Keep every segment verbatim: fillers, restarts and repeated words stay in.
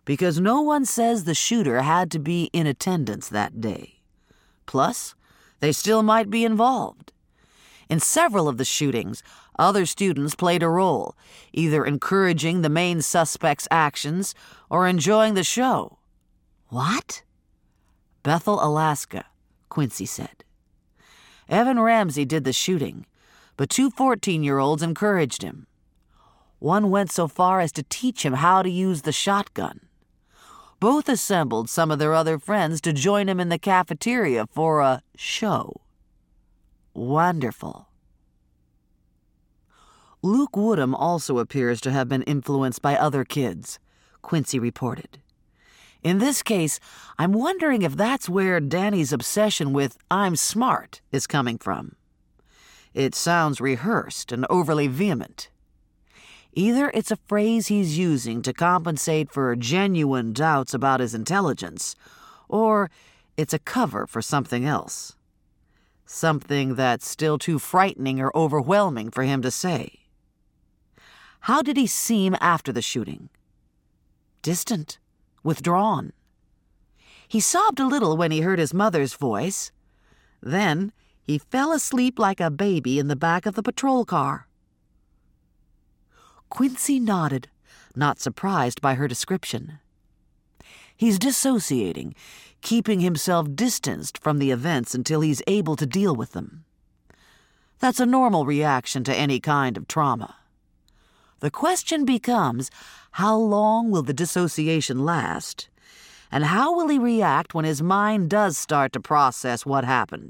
because no one says the shooter had to be in attendance that day. Plus, they still might be involved. In several of the shootings, other students played a role, either encouraging the main suspect's actions or enjoying the show. What? Bethel, Alaska, Quincy said. Evan Ramsey did the shooting, but two fourteen-year-olds encouraged him. One went so far as to teach him how to use the shotgun. Both assembled some of their other friends to join him in the cafeteria for a show. Wonderful. Luke Woodham also appears to have been influenced by other kids, Quincy reported. In this case, I'm wondering if that's where Danny's obsession with "I'm smart" is coming from. It sounds rehearsed and overly vehement. Either it's a phrase he's using to compensate for genuine doubts about his intelligence, or it's a cover for something else. Something that's still too frightening or overwhelming for him to say. How did he seem after the shooting? Distant, withdrawn. He sobbed a little when he heard his mother's voice. Then he fell asleep like a baby in the back of the patrol car. Quincy nodded, not surprised by her description. He's dissociating, keeping himself distanced from the events until he's able to deal with them. That's a normal reaction to any kind of trauma. The question becomes, how long will the dissociation last? And how will he react when his mind does start to process what happened?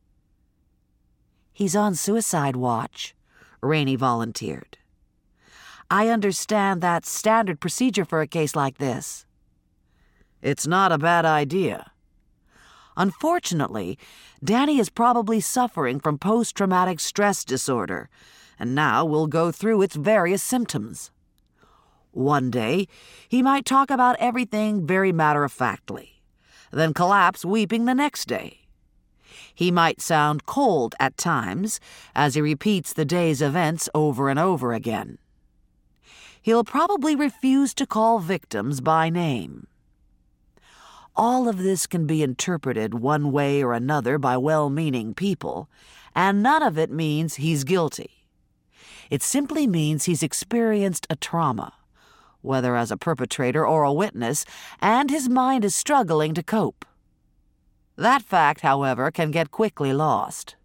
He's on suicide watch, Rainey volunteered. I understand that's standard procedure for a case like this. It's not a bad idea. Unfortunately, Danny is probably suffering from post-traumatic stress disorder, and now will go through its various symptoms. One day, he might talk about everything very matter-of-factly, then collapse weeping the next day. He might sound cold at times as he repeats the day's events over and over again. He'll probably refuse to call victims by name. All of this can be interpreted one way or another by well-meaning people, and none of it means he's guilty. It simply means he's experienced a trauma, whether as a perpetrator or a witness, and his mind is struggling to cope. That fact, however, can get quickly lost.